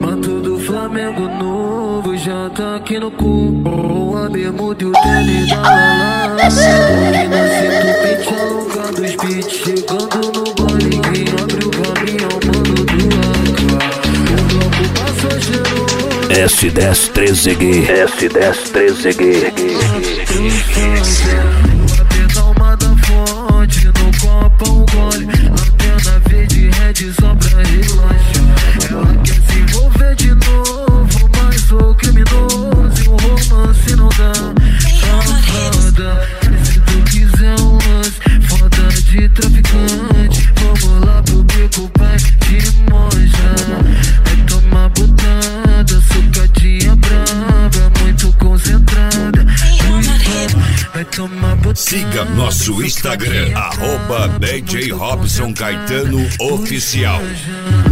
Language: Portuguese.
Manto do Flamengo novo já tá aqui no cu. A bermuda e o tênis da Lala. Aqui na cinta, pente alongado, os beats chegando no baile. Quem abre o caminhão, mano do AK. O bloco passageiro S10 13G, S10 13G. Apertar uma da fonte, no copo um gole. Antena verde, red só pra relaxar. Ela quer se envolver de novo, mas sou criminoso e o romance não dá. Safada, se tu quiser um lance, foda de traficante. Vamos lá pro bico, pai de monja. Vai tomar butada, sucadinha brava, muito concentrada. Vai tomar butada. Siga nosso Instagram, @DJ Robson Caetano Oficial.